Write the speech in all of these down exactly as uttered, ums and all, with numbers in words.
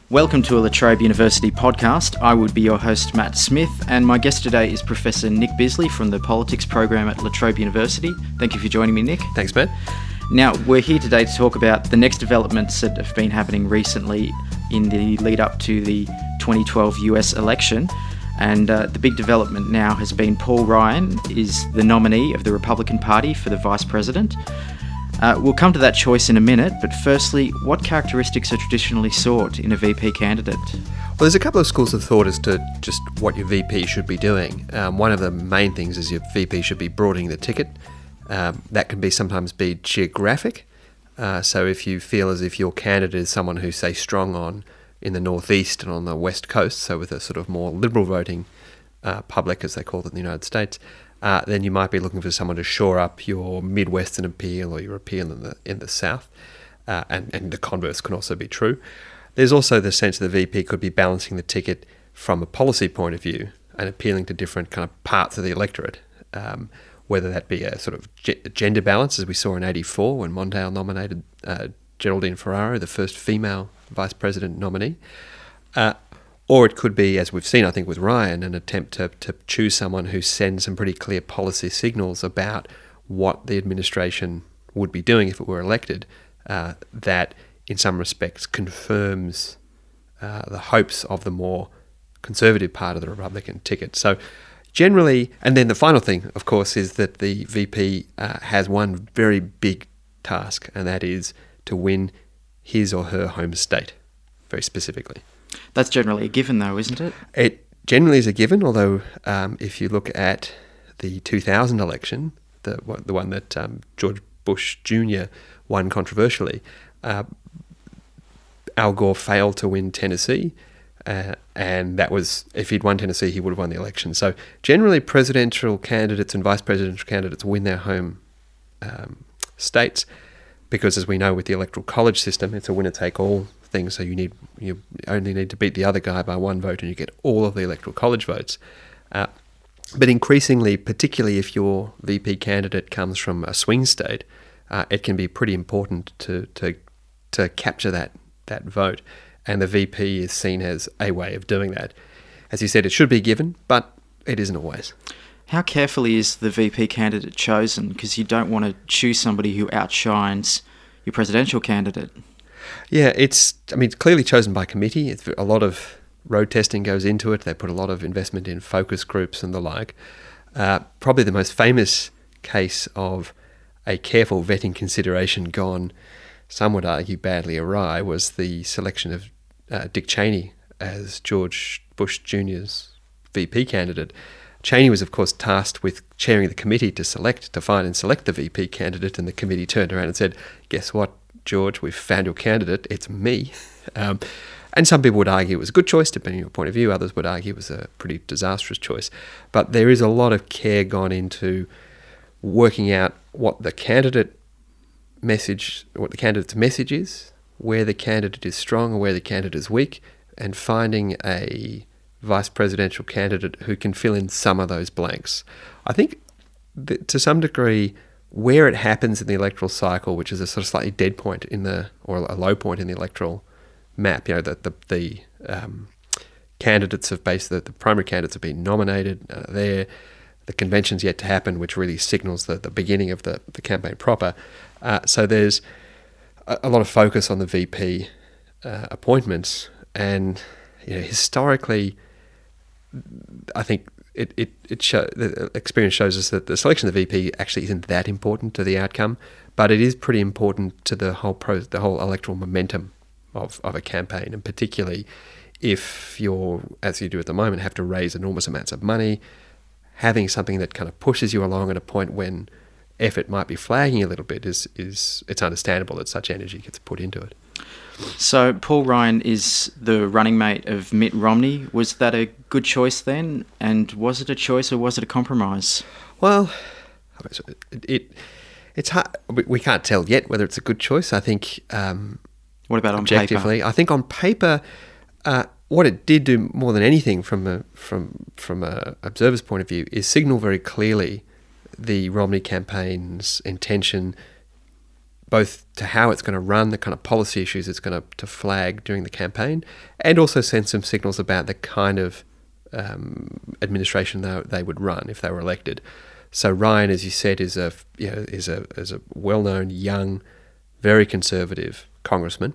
Welcome to a La Trobe University podcast. I would be your host, Matt Smith, and my guest today is Professor Nick Bisley from the Politics program at La Trobe University. Thank you for joining me, Nick. Thanks, Matt. Now, we're here today to talk about the next developments that have been happening recently in the lead up to the twenty twelve U S election. And uh, the big development now has been Paul Ryan is the nominee of the Republican Party for the Vice President. Uh, we'll come to that choice in a minute, but firstly, what characteristics are traditionally sought in a V P candidate? Well, there's a couple of schools of thought as to just what your V P should be doing. Um, one of the main things is your V P should be broadening the ticket. Um, that can be sometimes be geographic. Uh, so if you feel as if your candidate is someone who's, say, strong on in the northeast and on the west coast, so with a sort of more liberal voting uh, public, as they call it in the United States, Uh, then you might be looking for someone to shore up your Midwestern appeal or your appeal in the in the South, uh, and, and the converse can also be true. There's also the sense that the V P could be balancing the ticket from a policy point of view and appealing to different kind of parts of the electorate, um, whether that be a sort of ge- gender balance, as we saw in eighty-four when Mondale nominated uh, Geraldine Ferraro, the first female vice president nominee, uh, or it could be, as we've seen, I think, with Ryan, an attempt to, to choose someone who sends some pretty clear policy signals about what the administration would be doing if it were elected, uh, that in some respects confirms uh, the hopes of the more conservative part of the Republican ticket. So generally, and then the final thing, of course, is that the V P uh, has one very big task, and that is to win his or her home state, very specifically. That's generally a given, though, isn't it? It generally is a given, although um, if you look at the two thousand election, the the one that um, George Bush Junior won controversially, uh, Al Gore failed to win Tennessee, uh, and that was, if he'd won Tennessee, he would have won the election. So generally, presidential candidates and vice presidential candidates win their home um, states, because as we know with the electoral college system, it's a winner-take-all thing, so you need you only need to beat the other guy by one vote and you get all of the electoral college votes. Uh, but increasingly, particularly if your V P candidate comes from a swing state, uh, it can be pretty important to to to capture that that vote, and the V P is seen as a way of doing that. As you said, it should be given, but it isn't always. How carefully is the V P candidate chosen? Because you don't want to choose somebody who outshines your presidential candidate. Yeah, it's, I mean, it's clearly chosen by committee. It's, a lot of road testing goes into it. They put a lot of investment in focus groups and the like. Uh, probably the most famous case of a careful vetting consideration gone, some would argue, badly awry, was the selection of uh, Dick Cheney as George Bush Junior's V P candidate. Cheney was, of course, tasked with chairing the committee to select, to find and select the V P candidate, and the committee turned around and said, guess what, George, we've found your candidate, it's me. Um, and some people would argue it was a good choice, depending on your point of view. Others would argue it was a pretty disastrous choice. But there is a lot of care gone into working out what the candidate message, what the candidate's message is, where the candidate is strong or where the candidate is weak, and finding a vice presidential candidate who can fill in some of those blanks. I think that to some degree, where it happens in the electoral cycle, which is a sort of slightly dead point in the, or a low point in the electoral map, you know, that the, the um, candidates have basically, the primary candidates have been nominated, uh, there, the convention's yet to happen, which really signals the, the beginning of the, the campaign proper. Uh, so there's a, a lot of focus on the V P uh, appointments, and you know, historically, I think It it it show, the experience shows us that the selection of the V P actually isn't that important to the outcome, but it is pretty important to the whole pro, the whole electoral momentum of, of a campaign, and particularly if you're, as you do at the moment, have to raise enormous amounts of money, having something that kind of pushes you along at a point when effort might be flagging a little bit is is it's understandable that such energy gets put into it. So Paul Ryan is the running mate of Mitt Romney. Was that a good choice then? And was it a choice or was it a compromise? Well, it, it it's hard. We can't tell yet whether it's a good choice. I think. Um, what about on objectively? paper? I think on paper, uh, what it did do more than anything from a from from a observer's point of view is signal very clearly the Romney campaign's intention both to how it's going to run, the kind of policy issues it's going to, to flag during the campaign, and also send some signals about the kind of um, administration they, they would run if they were elected. So Ryan, as you said, is a you know is a is a well-known, young, very conservative congressman.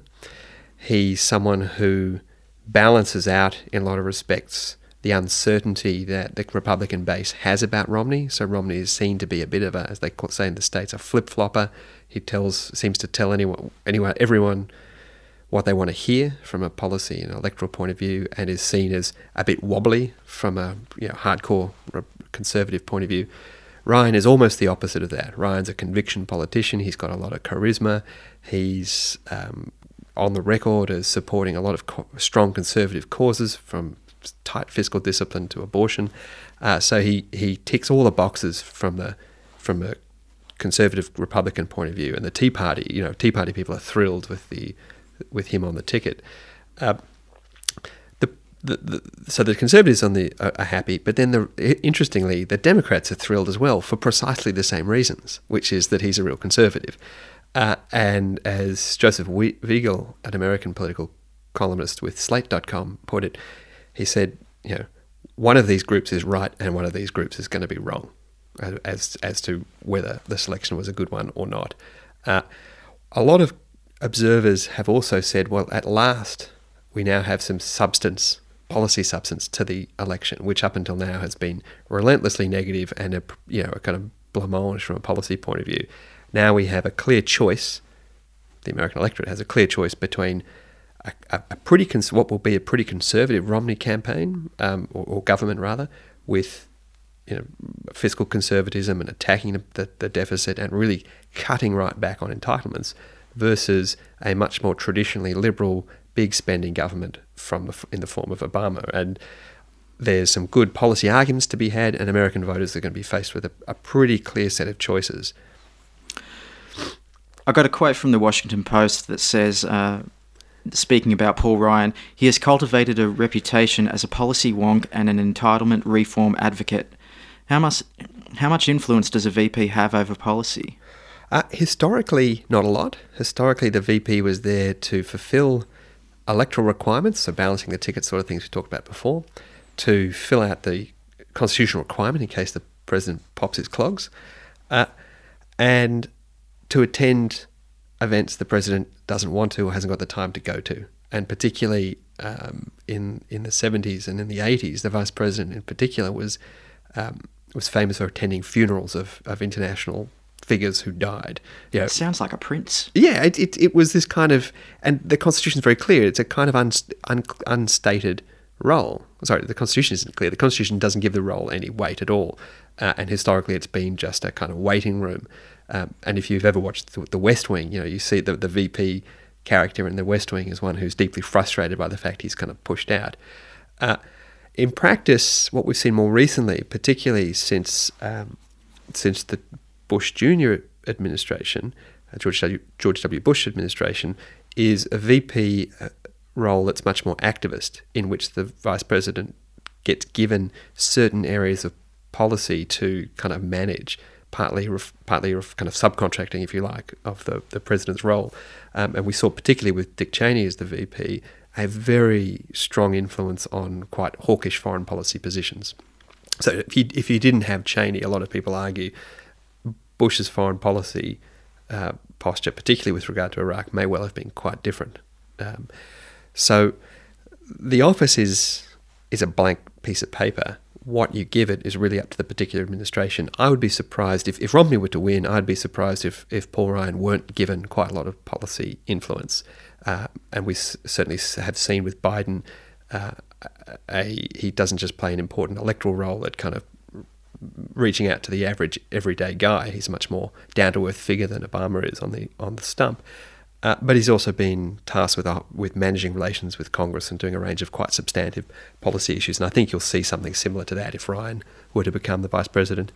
He's someone who balances out, in a lot of respects, the uncertainty that the Republican base has about Romney. So Romney is seen to be a bit of a, as they say in the States, a flip-flopper. He tells, seems to tell anyone, anyone, everyone what they want to hear from a policy and electoral point of view, and is seen as a bit wobbly from a you know, hardcore conservative point of view. Ryan is almost the opposite of that. Ryan's a conviction politician. He's got a lot of charisma. He's um, on the record as supporting a lot of co- strong conservative causes, from tight fiscal discipline to abortion. Uh, so he, he ticks all the boxes from the from a conservative Republican point of view. And the Tea Party, you know, Tea Party people are thrilled with the with him on the ticket. Uh, the, the the so the Conservatives on the are, are happy, but then the interestingly the Democrats are thrilled as well for precisely the same reasons, which is that he's a real conservative. Uh, and as Joseph Wiegel, an American political columnist with Slate dot com, put it, he said, you know, one of these groups is right and one of these groups is going to be wrong as as to whether the selection was a good one or not. Uh, a lot of observers have also said, well, at last we now have some substance, policy substance to the election, which up until now has been relentlessly negative and a, you know, a kind of blancmange from a policy point of view. Now we have a clear choice. The American electorate has a clear choice between a, a, a pretty cons- what will be a pretty conservative Romney campaign, um, or, or government rather, with you know fiscal conservatism and attacking the, the, the deficit and really cutting right back on entitlements, versus a much more traditionally liberal, big spending government from the, in the form of Obama. And there's some good policy arguments to be had, and American voters are going to be faced with a, a pretty clear set of choices. I got a quote from the Washington Post that says, uh, speaking about Paul Ryan, he has cultivated a reputation as a policy wonk and an entitlement reform advocate. How much, how much influence does a V P have over policy? Uh, historically, not a lot. Historically, the V P was there to fulfill electoral requirements, so balancing the ticket sort of things we talked about before, to fill out the constitutional requirement in case the president pops his clogs, uh, and to attend events the president doesn't want to or hasn't got the time to go to. And particularly um, in in the seventies and in the eighties, the vice president in particular was um, was famous for attending funerals of, of international figures who died. You know, it sounds like a prince. Yeah, it, it it was this kind of, and the Constitution is very clear. It's a kind of un, un, unstated role. Sorry, the Constitution isn't clear. The Constitution doesn't give the role any weight at all. Uh, and historically, it's been just a kind of waiting room. Um, and if you've ever watched The West Wing, you know, you see the, the V P character in The West Wing is one who's deeply frustrated by the fact he's kind of pushed out. Uh, in practice, what we've seen more recently, particularly since um, since the Bush Junior administration, uh, George W. George W. Bush administration, is a V P uh, role that's much more activist, in which the vice president gets given certain areas of policy to kind of manage, partly ref, partly ref, kind of subcontracting, if you like, of the, the president's role. Um, and we saw, particularly with Dick Cheney as the V P, a very strong influence on quite hawkish foreign policy positions. So if you, if you didn't have Cheney, a lot of people argue Bush's foreign policy uh, posture, particularly with regard to Iraq, may well have been quite different. Um, so the office is is a blank piece of paper. What you give it is really up to the particular administration. I would be surprised if, if Romney were to win. I'd be surprised if, if Paul Ryan weren't given quite a lot of policy influence. Uh, and we s- certainly have seen with Biden, uh, a, he doesn't just play an important electoral role at kind of reaching out to the average everyday guy. He's a much more down-to-earth figure than Obama is on the on the stump. Uh, but he's also been tasked with uh, with managing relations with Congress and doing a range of quite substantive policy issues. And I think you'll see something similar to that if Ryan were to become the vice president.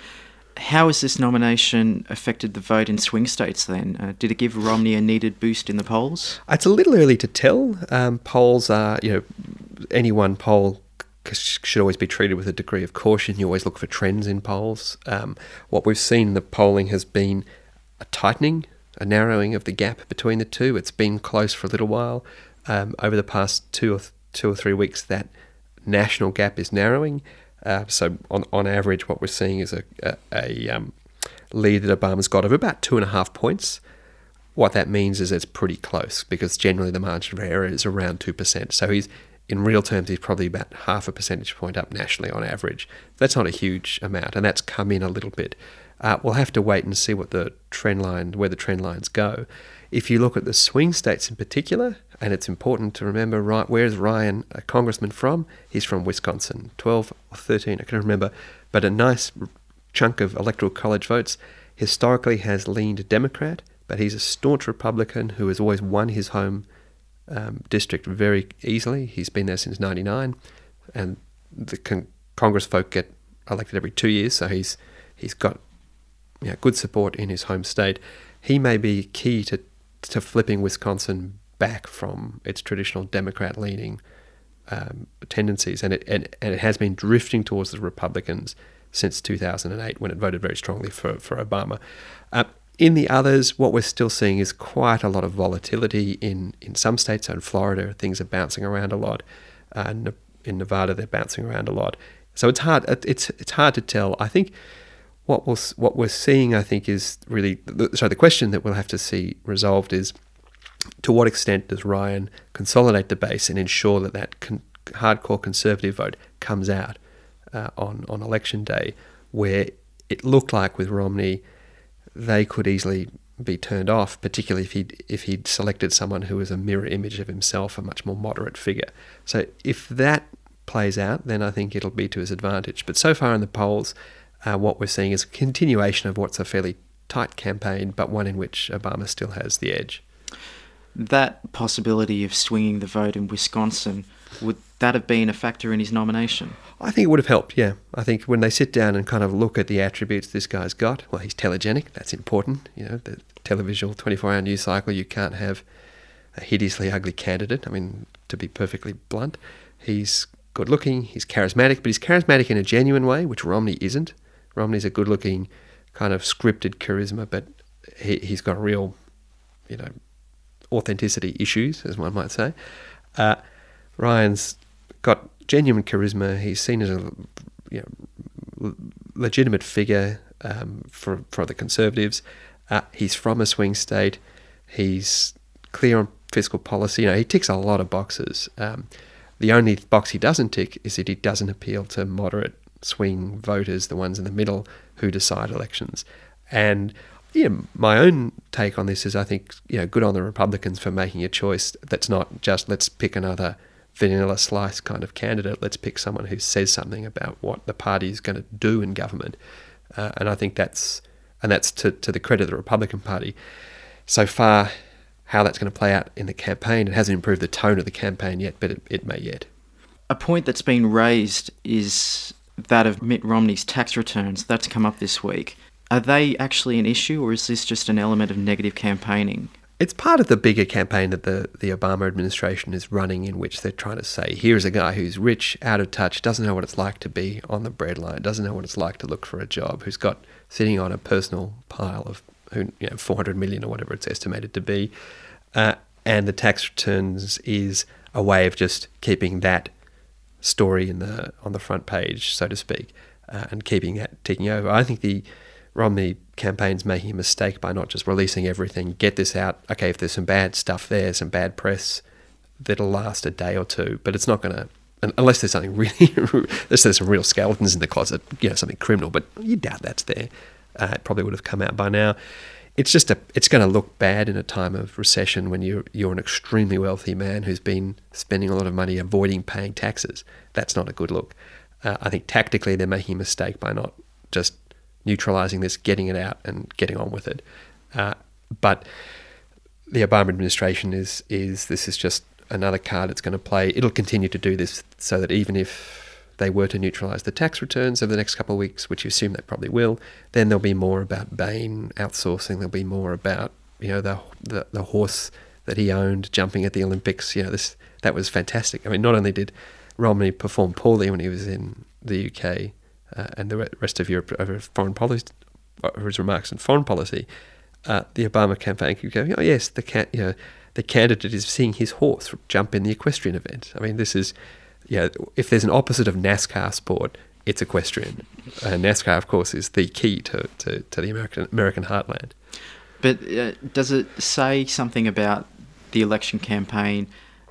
How has this nomination affected the vote in swing states then? Uh, did it give Romney a needed boost in the polls? It's a little early to tell. Um, polls are, you know, any one poll should always be treated with a degree of caution. You always look for trends in polls. Um, what we've seen in the polling has been a tightening a narrowing of the gap between the two. It's been close for a little while. Um, over the past two or th- two or three weeks, that national gap is narrowing. Uh, so on on average, what we're seeing is a a, a um, lead that Obama's got of about two and a half points. What that means is it's pretty close, because generally the margin of error is around two percent. So he's, in real terms, he's probably about half a percentage point up nationally on average. That's not a huge amount, and that's come in a little bit. Uh, we'll have to wait and see what the trend line, where the trend lines go. If you look at the swing states in particular, and it's important to remember, right, where's Ryan, a congressman, from? He's from Wisconsin, twelve or thirteen, I can't remember, but a nice chunk of electoral college votes. Historically has leaned Democrat, but he's a staunch Republican who has always won his home um, district very easily. He's been there since ninety-nine, and the con- Congress folk get elected every two years, so he's he's got you know, good support in his home state. He may be key to to flipping Wisconsin back from its traditional Democrat-leaning um, tendencies, and it and, and it has been drifting towards the Republicans since two thousand eight, when it voted very strongly for, for Obama. Uh, in the others, what we're still seeing is quite a lot of volatility in, in some states. So in Florida, things are bouncing around a lot. Uh, in Nevada, they're bouncing around a lot. So it's hard. It's it's hard to tell. I think what we'll, what we're seeing, I think, is really so. The question that we'll have to see resolved is, to what extent does Ryan consolidate the base and ensure that that con- hardcore conservative vote comes out uh, on on election day, where it looked like with Romney they could easily be turned off, particularly if he'd, if he'd selected someone who was a mirror image of himself, a much more moderate figure. So if that plays out, then I think it'll be to his advantage. But so far in the polls, uh, what we're seeing is a continuation of what's a fairly tight campaign, but one in which Obama still has the edge. That possibility of swinging the vote in Wisconsin, would that have been a factor in his nomination? I think it would have helped, yeah. I think when they sit down and kind of look at the attributes this guy's got, well, he's telegenic, that's important. You know, the televisual twenty-four hour news cycle, you can't have a hideously ugly candidate. I mean, to be perfectly blunt, he's good looking, he's charismatic, but he's charismatic in a genuine way, which Romney isn't. Romney's a good looking, kind of scripted charisma, but he, he's got real, you know, authenticity issues, as one might say. Uh, Ryan's got genuine charisma. He's seen as a you know, legitimate figure um, for for the Conservatives. Uh, he's from a swing state. He's clear on fiscal policy. You know, he ticks a lot of boxes. Um, the only box he doesn't tick is that he doesn't appeal to moderate swing voters, the ones in the middle who decide elections. And yeah, my own take on this is I think, you know, good on the Republicans for making a choice that's not just let's pick another vanilla slice kind of candidate. Let's pick someone who says something about what the party is going to do in government. Uh, and I think that's, and that's to, to the credit of the Republican Party. So far, how that's going to play out in the campaign, it hasn't improved the tone of the campaign yet, but it, it may yet. A point that's been raised is that of Mitt Romney's tax returns. That's come up this week. Are they actually an issue, or is this just an element of negative campaigning? It's part of the bigger campaign that the, the Obama administration is running, in which they're trying to say, here's a guy who's rich, out of touch, doesn't know what it's like to be on the breadline, doesn't know what it's like to look for a job, who's got sitting on a personal pile of who you know four hundred million or whatever it's estimated to be. Uh, and the tax returns is a way of just keeping that story in the on the front page, so to speak, uh, and keeping that ticking over. I think the Romney campaign's making a mistake by not just releasing everything, get this out. Okay, if there's some bad stuff there, some bad press, that'll last a day or two, but it's not going to, unless there's something really, unless there's some real skeletons in the closet, you know, something criminal, but you doubt that's there. Uh, it probably would have come out by now. It's just a, it's going to look bad in a time of recession when you're, you're an extremely wealthy man who's been spending a lot of money avoiding paying taxes. That's not a good look. Uh, I think tactically they're making a mistake by not just neutralising this, getting it out and getting on with it. Uh, but the Obama administration is, is this is just another card it's going to play. It'll continue to do this so that even if they were to neutralise the tax returns over the next couple of weeks, which you assume they probably will, then there'll be more about Bain outsourcing. There'll be more about, you know, the the, the horse that he owned jumping at the Olympics. You know, this that was fantastic. I mean, not only did Romney perform poorly when he was in the U K, Uh, and the rest of Europe over foreign policy, over his remarks on foreign policy, uh, the Obama campaign could go, oh yes, the can- you know, the candidate is seeing his horse jump in the equestrian event. I mean, this is, you know, if there's an opposite of NASCAR sport, it's equestrian. Uh, NASCAR, of course, is the key to, to, to the American American heartland. But uh, does it say something about the election campaign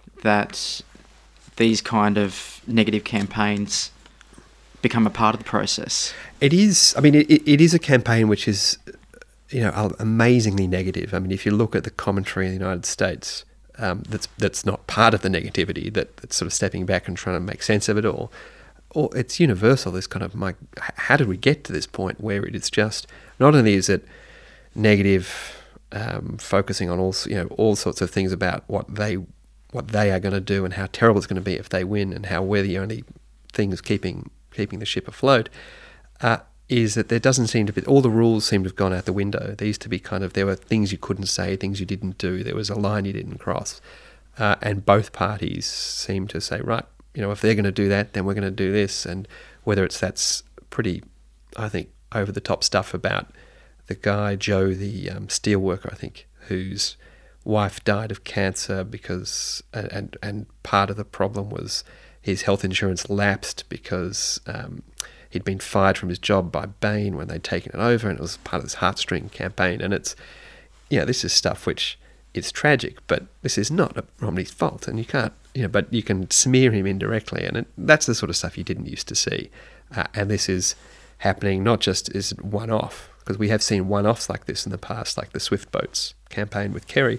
that these kind of negative campaigns become a part of the process? It is. I mean, it, it is a campaign which is, you know, amazingly negative. I mean, if you look at the commentary in the United States, um, that's that's not part of the negativity, that, that's sort of stepping back and trying to make sense of it all. Or it's universal, this kind of, my, how did we get to this point where it is just, not only is it negative, um, focusing on all, you know, all sorts of things about what they what they are going to do and how terrible it's going to be if they win and how we're the only things keeping keeping the ship afloat, uh, is that there doesn't seem to be, all the rules seem to have gone out the window. There used to be kind of, there were things you couldn't say, things you didn't do, there was a line you didn't cross, uh, and both parties seem to say, right, you know, if they're going to do that, then we're going to do this. And whether it's that's pretty, I think, over-the-top stuff about the guy, Joe, the um, steel worker, I think, whose wife died of cancer because, and and part of the problem was his health insurance lapsed because um, he'd been fired from his job by Bain when they'd taken it over, and it was part of this heartstring campaign. And it's, you know, this is stuff which is tragic, but this is not Romney's fault, and you can't, you know, but you can smear him indirectly, and it, that's the sort of stuff you didn't used to see. Uh, and this is happening not just as one-off, because we have seen one-offs like this in the past, like the Swift Boats campaign with Kerry,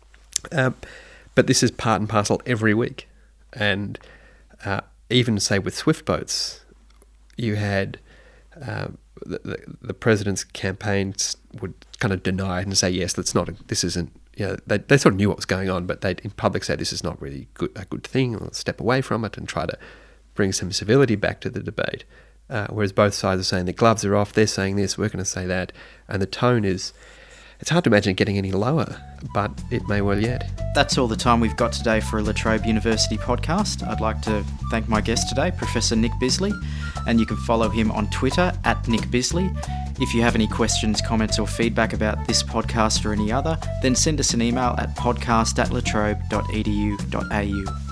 um, but this is part and parcel every week. And uh, even, say, with Swift Boats, you had um, the, the, the president's campaigns would kind of deny it and say, yes, that's not, a, this isn't, you know, they, they sort of knew what was going on, but they'd in public say this is not really good, a good thing, or step away from it and try to bring some civility back to the debate. Uh, whereas both sides are saying the gloves are off, they're saying this, we're going to say that, and the tone is, it's hard to imagine it getting any lower, but it may well yet. That's all the time we've got today for a La Trobe University podcast. I'd like to thank my guest today, Professor Nick Bisley, and you can follow him on Twitter at Nick Bisley. If you have any questions, comments or feedback about this podcast or any other, then send us an email at podcast at latrobe dot e d u dot a u.